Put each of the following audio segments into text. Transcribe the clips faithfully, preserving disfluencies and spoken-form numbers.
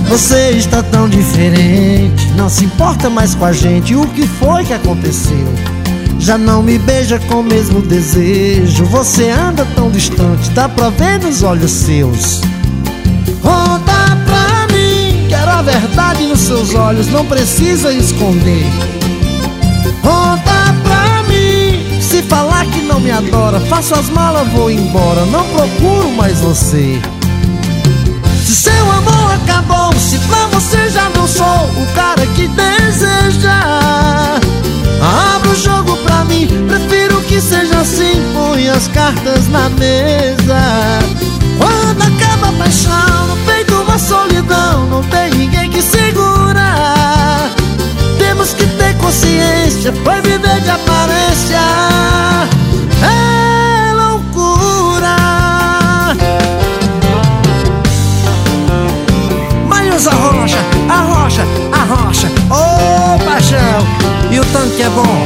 Você está tão diferente, não se importa mais com a gente. O que foi que aconteceu? Já não me beija com o mesmo desejo. Você anda tão distante, dá pra ver nos olhos seus. Conta pra mim, quero a verdade nos seus olhos, não precisa esconder. Conta pra mim, se falar que não me adora, faço as malas, vou embora, não procuro mais você. Se seu amor acabou, se pra você já não sou o cara que deseja, abra o jogo pra mim, prefiro que seja assim, põe as cartas na mesa. Quando acaba a paixão, no peito uma solidão, não tem ninguém que segura. Temos que ter consciência, foi viver de aparência é loucura. Mas arrocha, arrocha, arrocha, ô oh, paixão, e o tanque é bom.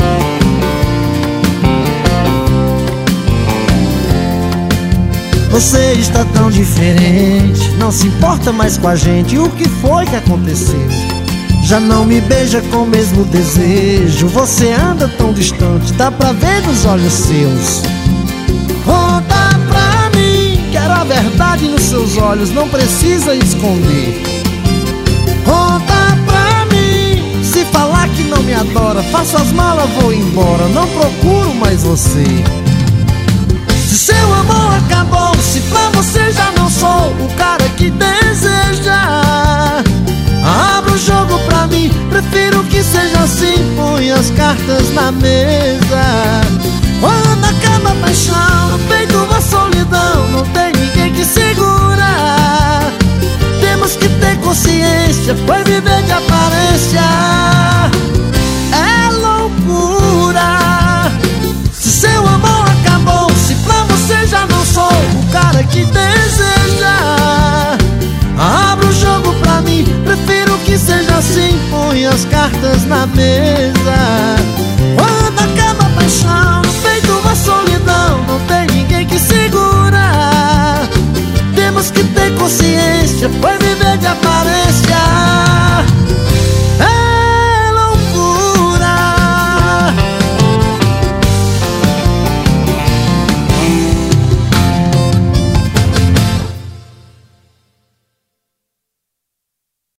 Você está tão diferente, não se importa mais com a gente. O que foi que aconteceu? Já não me beija com o mesmo desejo. Você anda tão distante, dá pra ver nos olhos seus. Conta pra mim, quero a verdade nos seus olhos, não precisa esconder. Conta pra mim, se falar que não me adora, faço as malas, vou embora, não procuro mais você. Se seu amor acabou, se pra você já não sou o cara que deseja, abra o jogo pra mim, prefiro que seja assim, põe as cartas na mesa. Quando acaba a paixão, no peito uma solidão, não tem ninguém que segura. Temos que ter consciência, foi viver de aparência é loucura. Se seu amor acabou, se pra você já não sou o cara que deseja, abra o jogo pra mim, prefiro que seja assim, põe as cartas na mesa. Quando acaba a paixão, no peito uma solidão, não tem ninguém que segura. Temos que ter consciência, foi viver de aparência